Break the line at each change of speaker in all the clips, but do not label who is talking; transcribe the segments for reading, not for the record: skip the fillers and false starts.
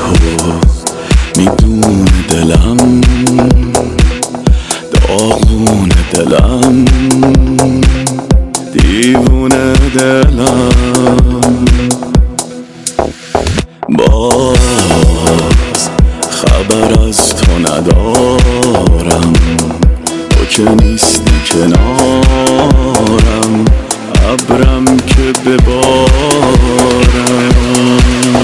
تو میدونه دلم، داغونه دلم، دیوونه دلم. باز خبر از تو ندارم، تو که نیستی کنارم، ابرم که ببارم.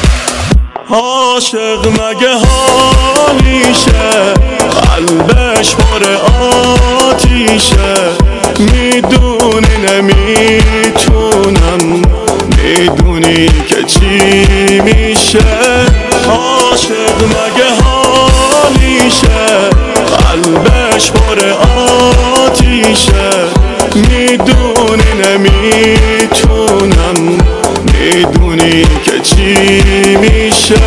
عاشق مگه حالیشه، قلبش پر آتیشه، میدونی نمیتونم، میدونی که چی میشه. عاشق مگه حالیشه، قلبش پر آتیشه، میدونی نمیتونم، میدونی که چی میشه.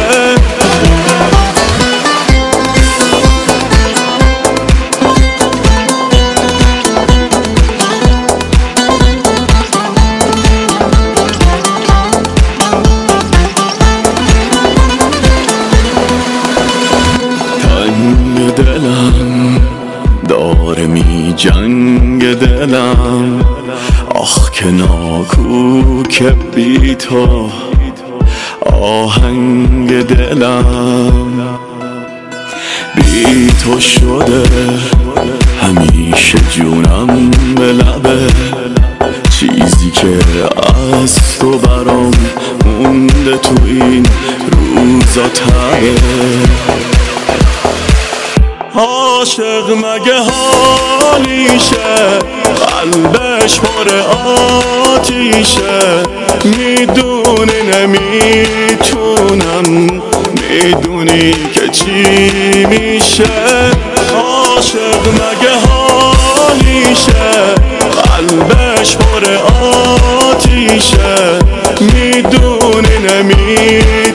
تنگ دلم داره می جنگ دلم، آخ که ناکوک بی تو آهنگ دلم. بی تو شده همیشه جونم به لبه، چیزی که از تو برام مونده تو این روزا تبه. عاشق مگه حالیشه، قلبش پر آتیشه، میدونی نمیتونم، میدونی که چی میشه. عاشق مگه حالیشه، قلبش پر آتیشه، میدونی نمیتونم،